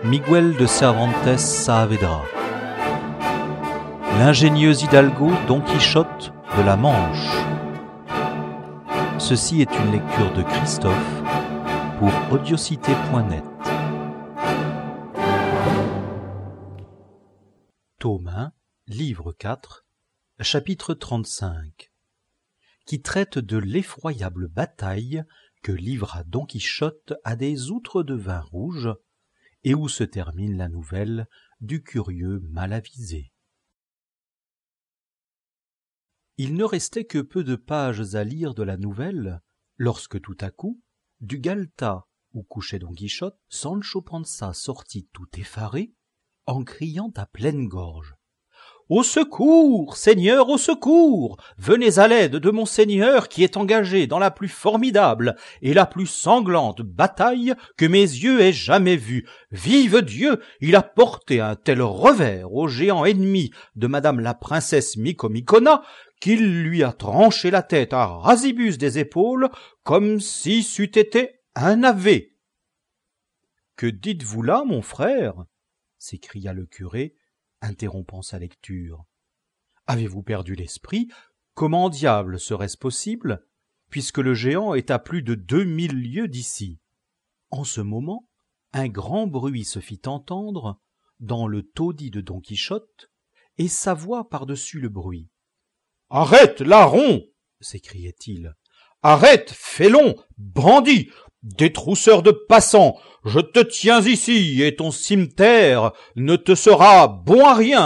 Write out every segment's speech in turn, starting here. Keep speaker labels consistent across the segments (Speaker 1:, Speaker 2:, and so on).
Speaker 1: Miguel de Cervantes Saavedra. L'ingénieux hidalgo Don Quichotte de la Manche. Ceci est une lecture de Christophe pour audiocité.net. Tome 1, livre 4, chapitre 35, qui traite de l'effroyable bataille que livra Don Quichotte à des outres de vin rouge, et où se termine la nouvelle du curieux mal avisé. Il ne restait que peu de pages à lire de la nouvelle, lorsque tout à coup, du galetas où couchait Don Quichotte, Sancho Panza sortit tout effaré, en criant à pleine gorge: « Au secours, Seigneur, au secours! Venez à l'aide de mon Seigneur qui est engagé dans la plus formidable et la plus sanglante bataille que mes yeux aient jamais vue. Vive Dieu! Il a porté un tel revers au géant ennemi de madame la princesse Micomicona qu'il lui a tranché la tête à rasibus des épaules comme si c'eût été un navet. »« Que dites-vous là, mon frère ?» s'écria le curé, interrompant sa lecture. « Avez-vous perdu l'esprit? Comment diable serait-ce possible, puisque le géant est à plus de 2000 lieues d'ici ?» En ce moment, un grand bruit se fit entendre dans le taudis de Don Quichotte, et sa voix par-dessus le bruit. « Arrête, larron !» s'écriait-il. « Arrête, félon, bandit, détrousseur de passants, je te tiens ici, et ton cimeterre ne te sera bon à rien. »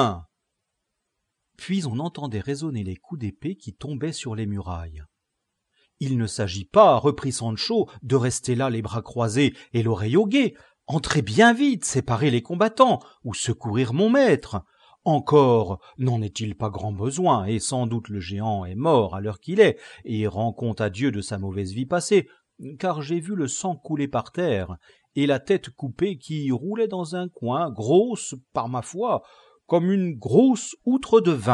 Speaker 1: Puis on entendait résonner les coups d'épée qui tombaient sur les murailles. « Il ne s'agit pas, reprit Sancho, de rester là les bras croisés et l'oreille au guet. Entrez bien vite, séparez les combattants, ou secourir mon maître. Encore n'en est-il pas grand besoin, et sans doute le géant est mort à l'heure qu'il est, et rend compte à Dieu de sa mauvaise vie passée, car j'ai vu le sang couler par terre, et la tête coupée qui roulait dans un coin, grosse, par ma foi, comme une grosse outre de vin. »«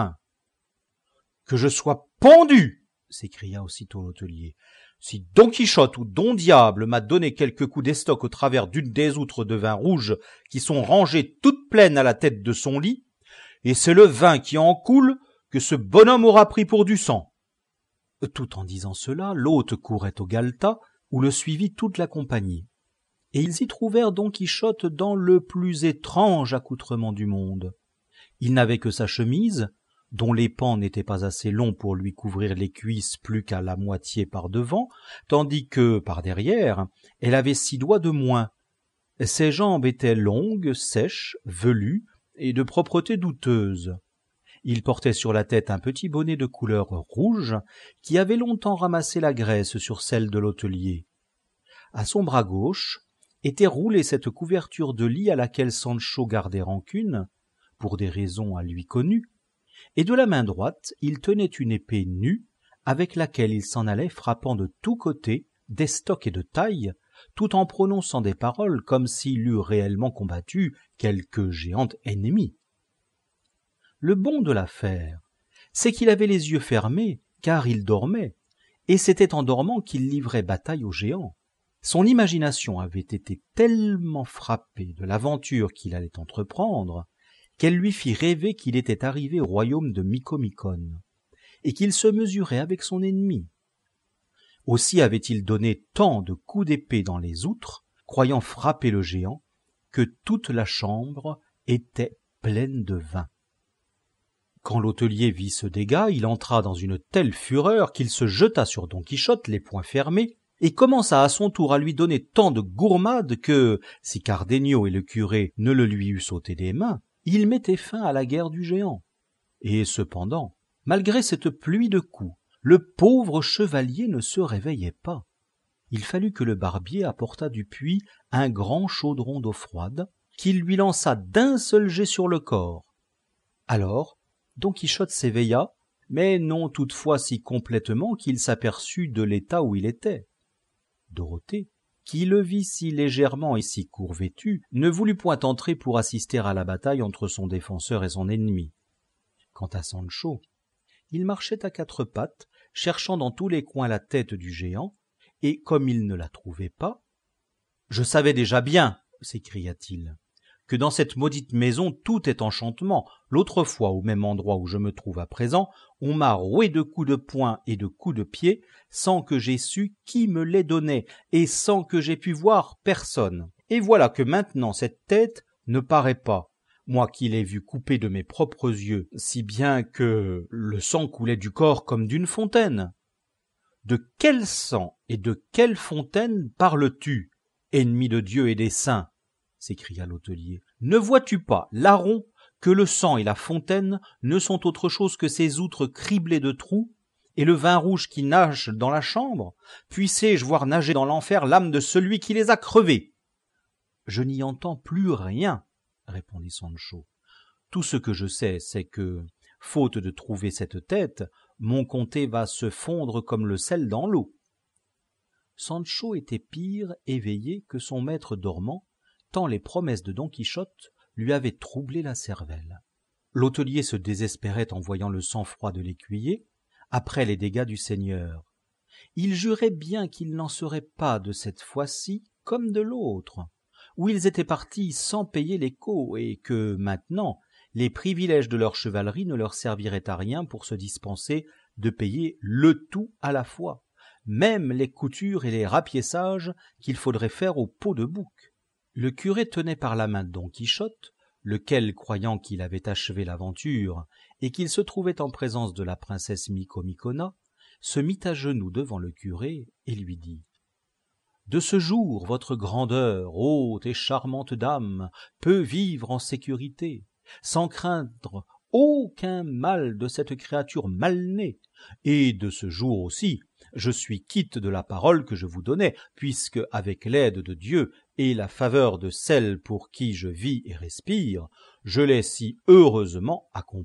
Speaker 1: Que je sois pendu !» s'écria aussitôt l'hôtelier. « Si Don Quichotte ou Don Diable m'a donné quelques coups d'estoc au travers d'une des outres de vin rouge qui sont rangées toutes pleines à la tête de son lit, et c'est le vin qui en coule que ce bonhomme aura pris pour du sang. » Tout en disant cela, l'hôte courait au galetas, où le suivit toute la compagnie. Et ils y trouvèrent Don Quichotte dans le plus étrange accoutrement du monde. Il n'avait que sa chemise, dont les pans n'étaient pas assez longs pour lui couvrir les cuisses plus qu'à la moitié par devant, tandis que, par derrière, elle avait 6 doigts de moins. Ses jambes étaient longues, sèches, velues, et de propreté douteuse. Il portait sur la tête un petit bonnet de couleur rouge qui avait longtemps ramassé la graisse sur celle de l'hôtelier. À son bras gauche était roulée cette couverture de lit à laquelle Sancho gardait rancune, pour des raisons à lui connues, et de la main droite il tenait une épée nue avec laquelle il s'en allait frappant de tous côtés, d'estoc et de taille, tout en prononçant des paroles comme s'il eût réellement combattu quelque géante ennemie. Le bon de l'affaire, c'est qu'il avait les yeux fermés, car il dormait, et c'était en dormant qu'il livrait bataille au géant. Son imagination avait été tellement frappée de l'aventure qu'il allait entreprendre, qu'elle lui fit rêver qu'il était arrivé au royaume de Micomicone, et qu'il se mesurait avec son ennemi. Aussi avait-il donné tant de coups d'épée dans les outres, croyant frapper le géant, que toute la chambre était pleine de vin. Quand l'hôtelier vit ce dégât, il entra dans une telle fureur qu'il se jeta sur Don Quichotte, les poings fermés, et commença à son tour à lui donner tant de gourmades que, si Cardenio et le curé ne le lui eussent ôté des mains, il mettait fin à la guerre du géant. Et cependant, malgré cette pluie de coups, le pauvre chevalier ne se réveillait pas. Il fallut que le barbier apportât du puits un grand chaudron d'eau froide, qu'il lui lança d'un seul jet sur le corps. Alors, Don Quichotte s'éveilla, mais non toutefois si complètement qu'il s'aperçut de l'état où il était. Dorothée, qui le vit si légèrement et si court vêtu, ne voulut point entrer pour assister à la bataille entre son défenseur et son ennemi. Quant à Sancho, il marchait à 4 pattes, cherchant dans tous les coins la tête du géant, et comme il ne la trouvait pas, « Je savais déjà bien, s'écria-t-il, que dans cette maudite maison tout est enchantement. L'autre fois, au même endroit où je me trouve à présent, on m'a roué de coups de poing et de coups de pied, sans que j'aie su qui me les donnait, et sans que j'aie pu voir personne. Et voilà que maintenant cette tête ne paraît pas, moi qui l'ai vue couper de mes propres yeux, si bien que le sang coulait du corps comme d'une fontaine. De quel sang et de quelle fontaine parles-tu, ennemi de Dieu et des saints? S'écria l'hôtelier. Ne vois-tu pas, larron, que le sang et la fontaine ne sont autre chose que ces outres criblées de trous, et le vin rouge qui nage dans la chambre? Puissé-je voir nager dans l'enfer l'âme de celui qui les a crevés? Je n'y entends plus rien, répondit Sancho. Tout ce que je sais, c'est que, faute de trouver cette tête, mon comté va se fondre comme le sel dans l'eau. Sancho était pire éveillé que son maître dormant, tant les promesses de Don Quichotte lui avaient troublé la cervelle. L'hôtelier se désespérait en voyant le sang-froid de l'écuyer, après les dégâts du seigneur. Il jurait bien qu'il n'en serait pas de cette fois-ci comme de l'autre, où ils étaient partis sans payer l'écot, et que, maintenant, les privilèges de leur chevalerie ne leur serviraient à rien pour se dispenser de payer le tout à la fois, même les coutures et les rapiessages qu'il faudrait faire au pot de bouc. Le curé tenait par la main Don Quichotte, lequel, croyant qu'il avait achevé l'aventure et qu'il se trouvait en présence de la princesse Micomicona, se mit à genoux devant le curé et lui dit « De ce jour, votre grandeur, haute et charmante dame, peut vivre en sécurité, sans craindre aucun mal de cette créature mal née, et de ce jour aussi, je suis quitte de la parole que je vous donnais, puisque, avec l'aide de Dieu et la faveur de celle pour qui je vis et respire, je l'ai si heureusement accomplie. »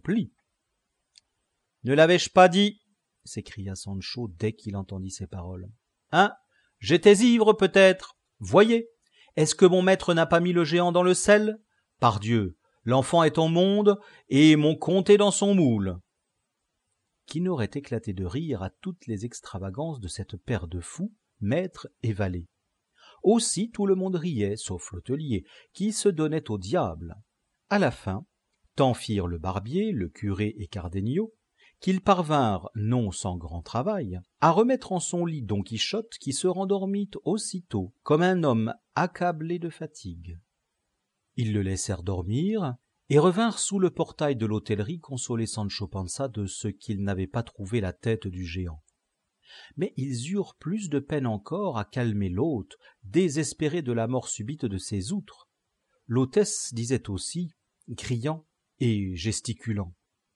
Speaker 1: « Ne l'avais-je pas dit ?» s'écria Sancho dès qu'il entendit ces paroles. « Hein? J'étais ivre peut-être. Voyez, est-ce que mon maître n'a pas mis le géant dans le sel? Pardieu, l'enfant est au monde, et mon comté dans son moule. » Qui n'aurait éclaté de rire à toutes les extravagances de cette paire de fous, maître et valet. Aussi tout le monde riait, sauf l'hôtelier, qui se donnait au diable. À la fin, tant firent le barbier, le curé et Cardenio, qu'ils parvinrent, non sans grand travail, à remettre en son lit Don Quichotte, qui se rendormit aussitôt, comme un homme accablé de fatigue. Ils le laissèrent dormir, et revinrent sous le portail de l'hôtellerie consoler Sancho Panza de ce qu'il n'avait pas trouvé la tête du géant. Mais ils eurent plus de peine encore à calmer l'hôte, désespéré de la mort subite de ses outres. L'hôtesse disait aussi, criant et gesticulant.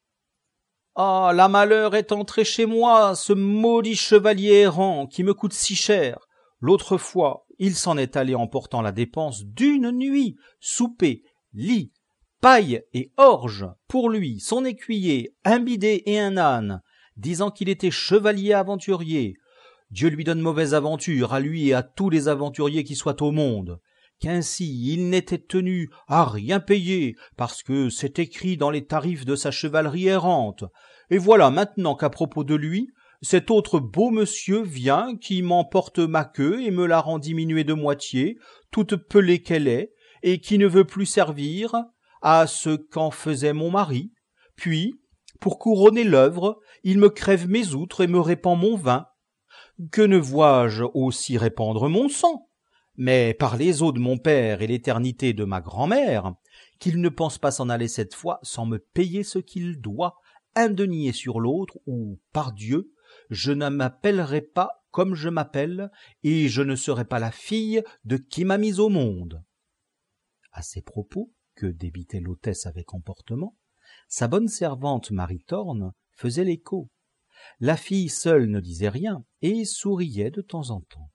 Speaker 1: « Ah, la malheur est entrée chez moi, ce maudit chevalier errant qui me coûte si cher. L'autre fois, il s'en est allé en portant la dépense d'une nuit, souper, lit, paille et orge, pour lui, son écuyer, un bidet et un âne, disant qu'il était chevalier aventurier. Dieu lui donne mauvaise aventure, à lui et à tous les aventuriers qui soient au monde, qu'ainsi il n'était tenu à rien payer, parce que c'est écrit dans les tarifs de sa chevalerie errante. Et voilà maintenant qu'à propos de lui, cet autre beau monsieur vient qui m'emporte ma queue et me la rend diminuée de moitié, toute pelée qu'elle est, et qui ne veut plus servir à ce qu'en faisait mon mari. Puis, pour couronner l'œuvre, il me crève mes outres et me répand mon vin. Que ne vois-je aussi répandre mon sang? Mais par les os de mon père et l'éternité de ma grand-mère, qu'il ne pense pas s'en aller cette fois sans me payer ce qu'il doit, un denier sur l'autre, ou, par Dieu, je ne m'appellerai pas comme je m'appelle, et je ne serai pas la fille de qui m'a mise au monde. » À ces propos, que débitait l'hôtesse avec emportement, sa bonne servante Maritorne faisait l'écho. La fille seule ne disait rien et souriait de temps en temps.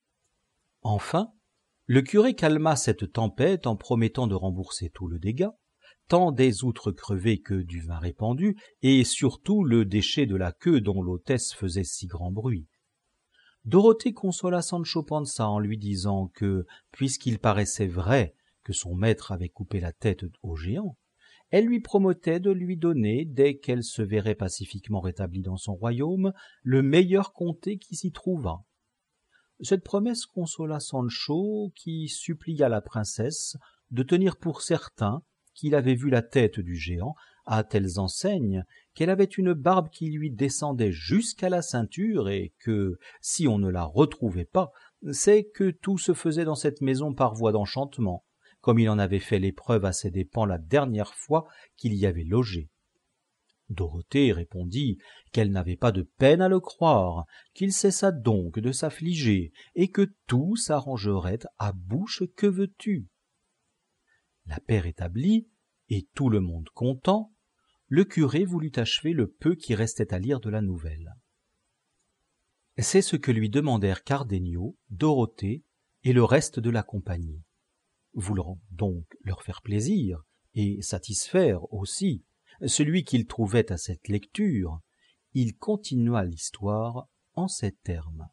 Speaker 1: Enfin, le curé calma cette tempête en promettant de rembourser tout le dégât, tant des outres crevées que du vin répandu, et surtout le déchet de la queue dont l'hôtesse faisait si grand bruit. Dorothée consola Sancho Panza en lui disant que, puisqu'il paraissait vrai que son maître avait coupé la tête au géant, elle lui promettait de lui donner, dès qu'elle se verrait pacifiquement rétablie dans son royaume, le meilleur comté qui s'y trouvât. Cette promesse consola Sancho, qui supplia la princesse de tenir pour certain qu'il avait vu la tête du géant à telles enseignes qu'elle avait une barbe qui lui descendait jusqu'à la ceinture et que, si on ne la retrouvait pas, c'est que tout se faisait dans cette maison par voie d'enchantement, comme il en avait fait l'épreuve à ses dépens la dernière fois qu'il y avait logé. Dorothée répondit qu'elle n'avait pas de peine à le croire, qu'il cessât donc de s'affliger, et que tout s'arrangerait à bouche que veux-tu. La paix rétablie, et tout le monde content, le curé voulut achever le peu qui restait à lire de la nouvelle. C'est ce que lui demandèrent Cardenio, Dorothée et le reste de la compagnie. Voulant donc leur faire plaisir, et satisfaire aussi celui qu'il trouvait à cette lecture, il continua l'histoire en ces termes.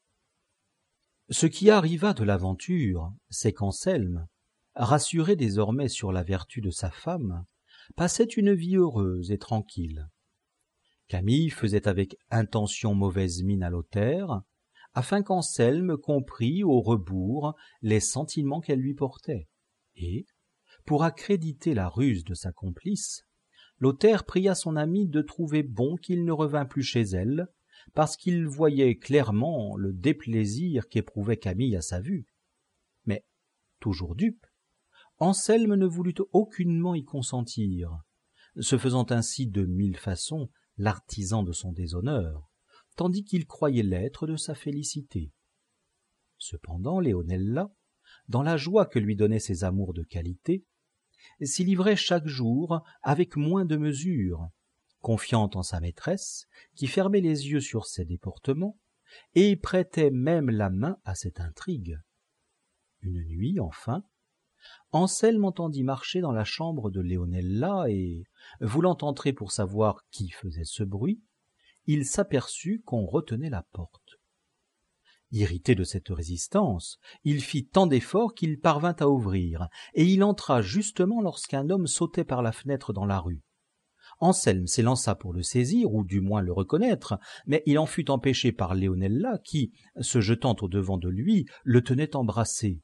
Speaker 1: Ce qui arriva de l'aventure, c'est qu'Anselme, rassuré désormais sur la vertu de sa femme, passait une vie heureuse et tranquille. Camille faisait avec intention mauvaise mine à Lothaire, afin qu'Anselme comprît au rebours les sentiments qu'elle lui portait, et, pour accréditer la ruse de sa complice, Lothaire pria son ami de trouver bon qu'il ne revînt plus chez elle, parce qu'il voyait clairement le déplaisir qu'éprouvait Camille à sa vue. Mais, toujours dupe, Anselme ne voulut aucunement y consentir, se faisant ainsi de 1000 façons l'artisan de son déshonneur, tandis qu'il croyait l'être de sa félicité. Cependant Leonella, dans la joie que lui donnaient ses amours de qualité, s'y livrait chaque jour avec moins de mesure, confiante en sa maîtresse, qui fermait les yeux sur ses déportements, et prêtait même la main à cette intrigue. Une nuit, enfin, Anselme entendit marcher dans la chambre de Leonella et, voulant entrer pour savoir qui faisait ce bruit, il s'aperçut qu'on retenait la porte. Irrité de cette résistance, il fit tant d'efforts qu'il parvint à ouvrir, et il entra justement lorsqu'un homme sautait par la fenêtre dans la rue. Anselme s'élança pour le saisir, ou du moins le reconnaître, mais il en fut empêché par Leonella qui, se jetant au-devant de lui, le tenait embrassé.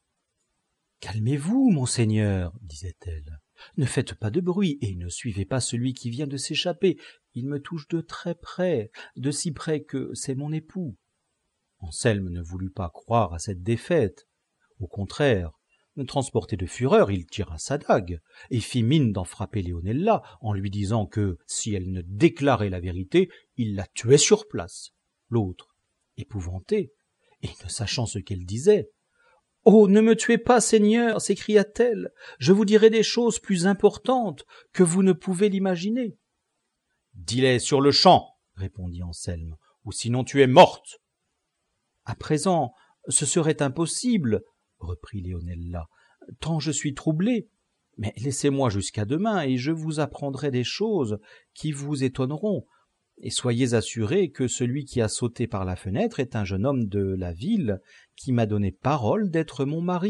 Speaker 1: « Calmez-vous, monseigneur, disait-elle. Ne faites pas de bruit et ne suivez pas celui qui vient de s'échapper. Il me touche de très près, de si près que c'est mon époux. » Anselme ne voulut pas croire à cette défaite. Au contraire, transporté de fureur, il tira sa dague et fit mine d'en frapper Leonella en lui disant que, si elle ne déclarait la vérité, il la tuait sur place. L'autre, épouvantée, et ne sachant ce qu'elle disait, « Oh, ne me tuez pas, Seigneur !» s'écria-t-elle. « Je vous dirai des choses plus importantes que vous ne pouvez l'imaginer. »« Dis-les sur-le-champ, » répondit Anselme, « ou sinon tu es morte. »« À présent, ce serait impossible, » reprit Leonella, « tant je suis troublée. Mais laissez-moi jusqu'à demain, et je vous apprendrai des choses qui vous étonneront. Et soyez assurés que celui qui a sauté par la fenêtre est un jeune homme de la ville qui m'a donné parole d'être mon mari. »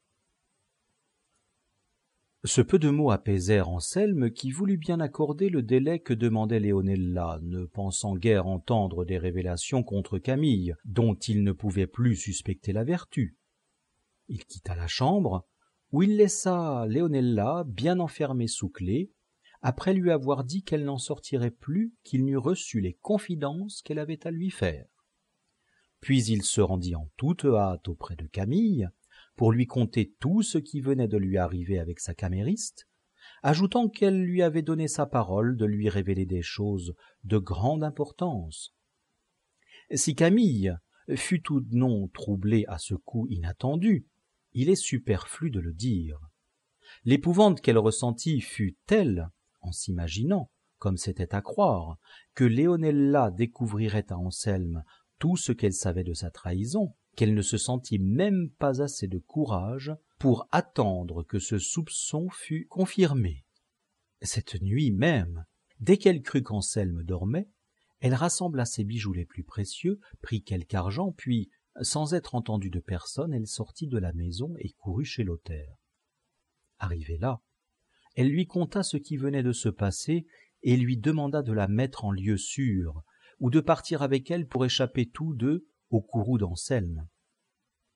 Speaker 1: Ce peu de mots apaisèrent Anselme, qui voulut bien accorder le délai que demandait Leonella, ne pensant guère entendre des révélations contre Camille, dont il ne pouvait plus suspecter la vertu. Il quitta la chambre, où il laissa Leonella bien enfermée sous clef, après lui avoir dit qu'elle n'en sortirait plus qu'il n'eût reçu les confidences qu'elle avait à lui faire. Puis il se rendit en toute hâte auprès de Camille, pour lui conter tout ce qui venait de lui arriver avec sa camériste, ajoutant qu'elle lui avait donné sa parole de lui révéler des choses de grande importance. Si Camille fut ou non troublée à ce coup inattendu, il est superflu de le dire. L'épouvante qu'elle ressentit fut telle, en s'imaginant, comme c'était à croire, que Leonella découvrirait à Anselme tout ce qu'elle savait de sa trahison, qu'elle ne se sentit même pas assez de courage pour attendre que ce soupçon fût confirmé. Cette nuit même, dès qu'elle crut qu'Anselme dormait, elle rassembla ses bijoux les plus précieux, prit quelque argent, puis, sans être entendue de personne, elle sortit de la maison et courut chez Lothaire. Arrivée là, elle lui conta ce qui venait de se passer et lui demanda de la mettre en lieu sûr, ou de partir avec elle pour échapper tous deux au courroux d'Anselme.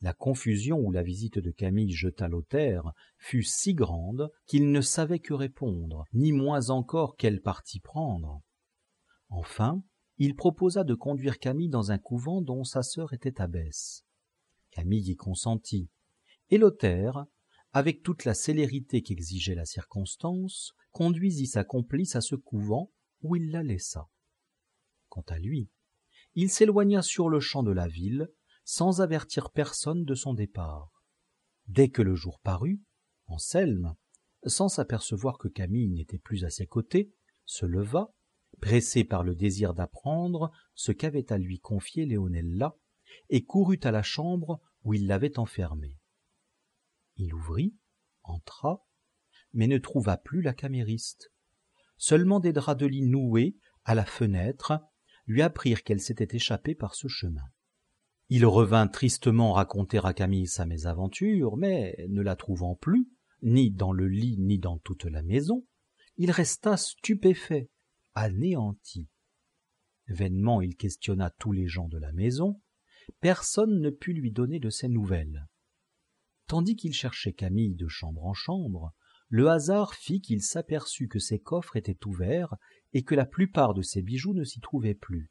Speaker 1: La confusion où la visite de Camille jeta Lothaire fut si grande qu'il ne savait que répondre, ni moins encore quel parti prendre. Enfin, il proposa de conduire Camille dans un couvent dont sa sœur était abbesse. Camille y consentit, et Lothaire, avec toute la célérité qu'exigeait la circonstance, conduisit sa complice à ce couvent où il la laissa. Quant à lui, il s'éloigna sur-le-champ de la ville, sans avertir personne de son départ. Dès que le jour parut, Anselme, sans s'apercevoir que Camille n'était plus à ses côtés, se leva, pressé par le désir d'apprendre ce qu'avait à lui confié Léonella, et courut à la chambre où il l'avait enfermée. Il ouvrit, entra, mais ne trouva plus la camériste. Seulement des draps de lit noués à la fenêtre lui apprirent qu'elle s'était échappée par ce chemin. Il revint tristement raconter à Camille sa mésaventure, mais ne la trouvant plus, ni dans le lit ni dans toute la maison, il resta stupéfait, anéanti. Vainement il questionna tous les gens de la maison, personne ne put lui donner de ses nouvelles. Tandis qu'il cherchait Camille de chambre en chambre, le hasard fit qu'il s'aperçut que ses coffres étaient ouverts et que la plupart de ses bijoux ne s'y trouvaient plus.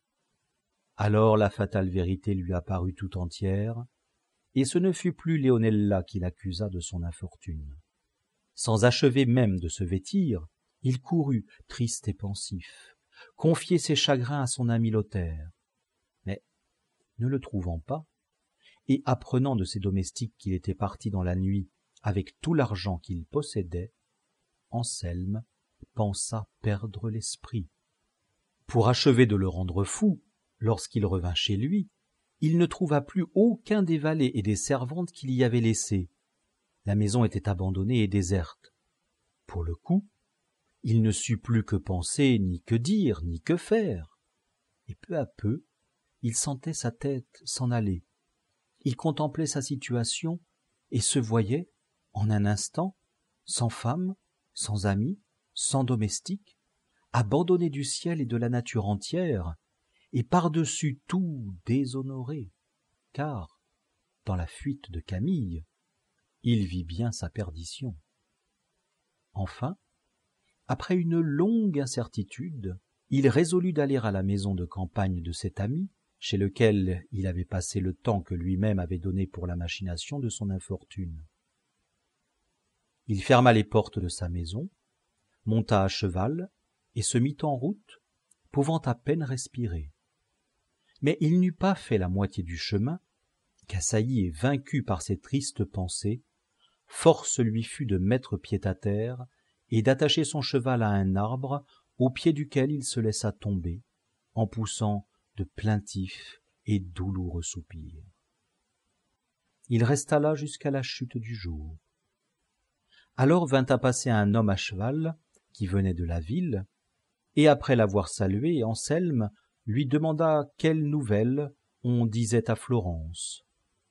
Speaker 1: Alors la fatale vérité lui apparut tout entière, et ce ne fut plus Léonella qui l'accusa de son infortune. Sans achever même de se vêtir, il courut, triste et pensif, confier ses chagrins à son ami Lothaire. Mais, ne le trouvant pas, et apprenant de ses domestiques qu'il était parti dans la nuit avec tout l'argent qu'il possédait, Anselme pensa perdre l'esprit. Pour achever de le rendre fou, lorsqu'il revint chez lui, il ne trouva plus aucun des valets et des servantes qu'il y avait laissés. La maison était abandonnée et déserte. Pour le coup, il ne sut plus que penser, ni que dire, ni que faire. Et peu à peu, il sentait sa tête s'en aller. Il contemplait sa situation et se voyait, en un instant, sans femme, sans amis, sans domestique, abandonné du ciel et de la nature entière, et par-dessus tout déshonoré, car, dans la fuite de Camille, il vit bien sa perdition. Enfin, après une longue incertitude, il résolut d'aller à la maison de campagne de cet ami, chez lequel il avait passé le temps que lui-même avait donné pour la machination de son infortune. Il ferma les portes de sa maison, monta à cheval et se mit en route, pouvant à peine respirer. Mais il n'eut pas fait la moitié du chemin qu'assailli et vaincu par ses tristes pensées, force lui fut de mettre pied à terre et d'attacher son cheval à un arbre au pied duquel il se laissa tomber, en poussant de plaintifs et douloureux soupirs. Il resta là jusqu'à la chute du jour. Alors vint à passer un homme à cheval qui venait de la ville, et après l'avoir salué, Anselme lui demanda quelles nouvelles on disait à Florence.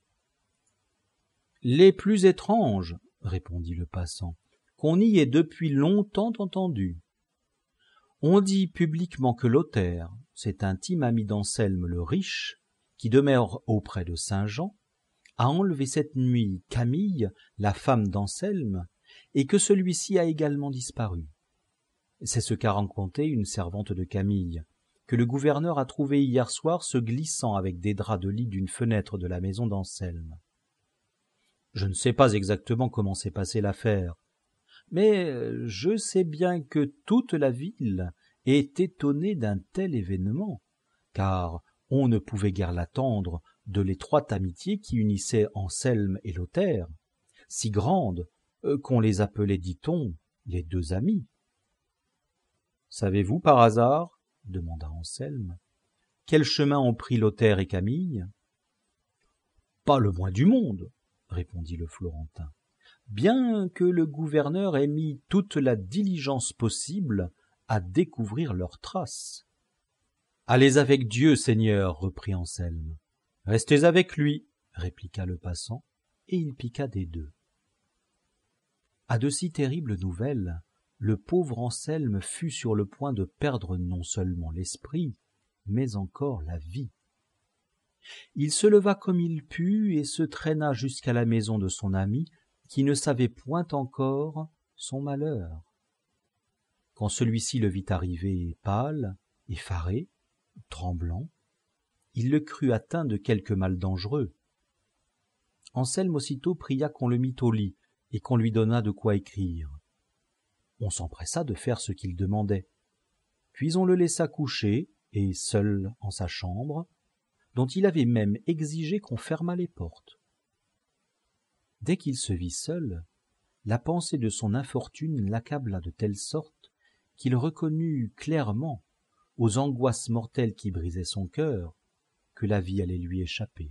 Speaker 1: « Les plus étranges, répondit le passant, qu'on y ait depuis longtemps entendu. On dit publiquement que Lothaire, cet intime ami d'Anselme le riche, qui demeure auprès de Saint-Jean, a enlevé cette nuit Camille, la femme d'Anselme, et que celui-ci a également disparu. C'est ce qu'a raconté une servante de Camille, que le gouverneur a trouvé hier soir se glissant avec des draps de lit d'une fenêtre de la maison d'Anselme. Je ne sais pas exactement comment s'est passée l'affaire, mais je sais bien que toute la ville est étonnée d'un tel événement, car on ne pouvait guère l'attendre de l'étroite amitié qui unissait Anselme et Lothaire, si grande qu'on les appelait, dit-on, les deux amis. « Savez-vous par hasard, demanda Anselme, quel chemin ont pris Lothaire et Camille ?»« Pas le moins du monde, répondit le Florentin, bien que le gouverneur ait mis toute la diligence possible à découvrir leurs traces. »« Allez avec Dieu, Seigneur, reprit Anselme. »« Restez avec lui, répliqua le passant, et il piqua des deux. À de si terribles nouvelles, le pauvre Anselme fut sur le point de perdre non seulement l'esprit, mais encore la vie. Il se leva comme il put et se traîna jusqu'à la maison de son ami, qui ne savait point encore son malheur. Quand celui-ci le vit arriver pâle, effaré, tremblant, il le crut atteint de quelque mal dangereux. Anselme aussitôt pria qu'on le mît au lit et qu'on lui donnât de quoi écrire. On s'empressa de faire ce qu'il demandait. Puis on le laissa coucher, et seul en sa chambre, dont il avait même exigé qu'on fermât les portes. Dès qu'il se vit seul, la pensée de son infortune l'accabla de telle sorte qu'il reconnut clairement, aux angoisses mortelles qui brisaient son cœur, que la vie allait lui échapper.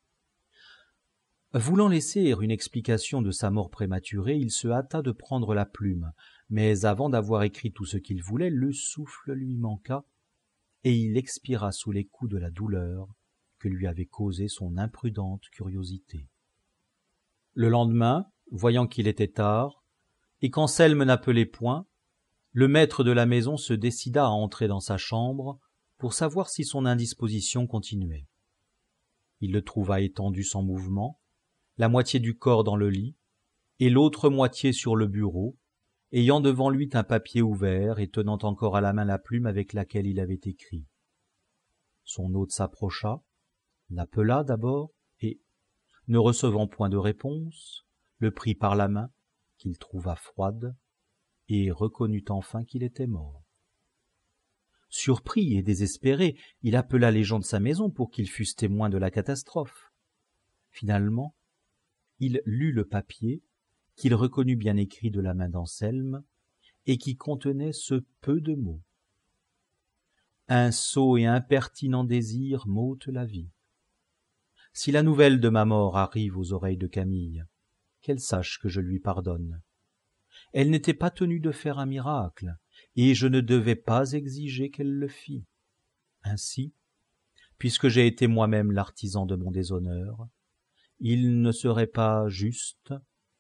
Speaker 1: Voulant laisser une explication de sa mort prématurée, il se hâta de prendre la plume, mais avant d'avoir écrit tout ce qu'il voulait, le souffle lui manqua, et il expira sous les coups de la douleur que lui avait causée son imprudente curiosité. Le lendemain, voyant qu'il était tard, et qu'Anselme n'appelait point, le maître de la maison se décida à entrer dans sa chambre pour savoir si son indisposition continuait. Il le trouva étendu sans mouvement, la moitié du corps dans le lit, et l'autre moitié sur le bureau, ayant devant lui un papier ouvert et tenant encore à la main la plume avec laquelle il avait écrit. Son hôte s'approcha, l'appela d'abord, et, ne recevant point de réponse, le prit par la main, qu'il trouva froide, et reconnut enfin qu'il était mort. Surpris et désespéré, il appela les gens de sa maison pour qu'ils fussent témoins de la catastrophe. Finalement, il lut le papier, qu'il reconnut bien écrit de la main d'Anselme, et qui contenait ce peu de mots. Un sot et impertinent désir m'ôte la vie. Si la nouvelle de ma mort arrive aux oreilles de Camille, qu'elle sache que je lui pardonne. Elle n'était pas tenue de faire un miracle, et je ne devais pas exiger qu'elle le fît. Ainsi, puisque j'ai été moi-même l'artisan de mon déshonneur, il ne serait pas juste.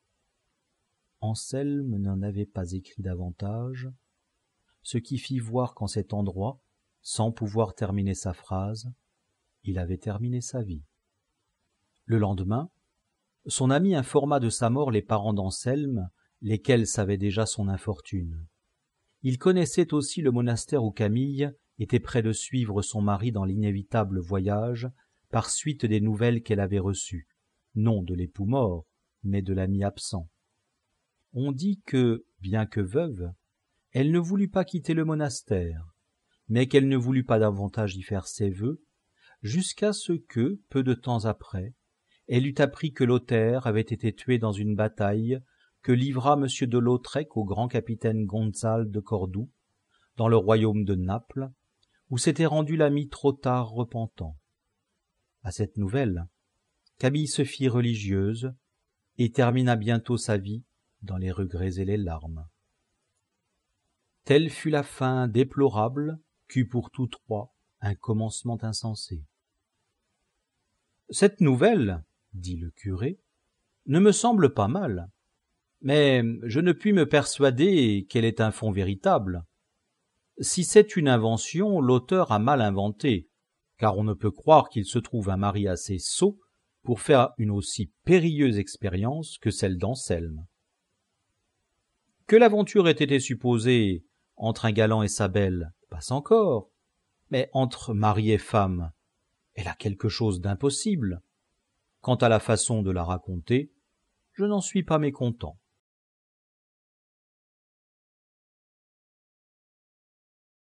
Speaker 1: Anselme n'en avait pas écrit davantage, ce qui fit voir qu'en cet endroit, sans pouvoir terminer sa phrase, il avait terminé sa vie. Le lendemain, son ami informa de sa mort les parents d'Anselme, lesquels savaient déjà son infortune. Il connaissait aussi le monastère où Camille était près de suivre son mari dans l'inévitable voyage, par suite des nouvelles qu'elle avait reçues, non de l'époux mort, mais de l'ami absent. On dit que, bien que veuve, elle ne voulut pas quitter le monastère, mais qu'elle ne voulut pas davantage y faire ses vœux, jusqu'à ce que, peu de temps après, elle eut appris que Lothaire avait été tué dans une bataille que livra M. de Lautrec au grand capitaine Gonzale de Cordoue, dans le royaume de Naples, où s'était rendu l'ami trop tard repentant. À cette nouvelle, Camille se fit religieuse et termina bientôt sa vie dans les regrets et les larmes. Telle fut la fin déplorable qu'eut pour tous trois un commencement insensé. « Cette nouvelle, dit le curé, ne me semble pas mal, mais je ne puis me persuader qu'elle ait un fond véritable. Si c'est une invention, l'auteur a mal inventé, car on ne peut croire qu'il se trouve un mari assez sot pour faire une aussi périlleuse expérience que celle d'Anselme. Que l'aventure ait été supposée entre un galant et sa belle, passe encore, mais entre mari et femme, elle a quelque chose d'impossible. Quant à la façon de la raconter, je n'en suis pas mécontent.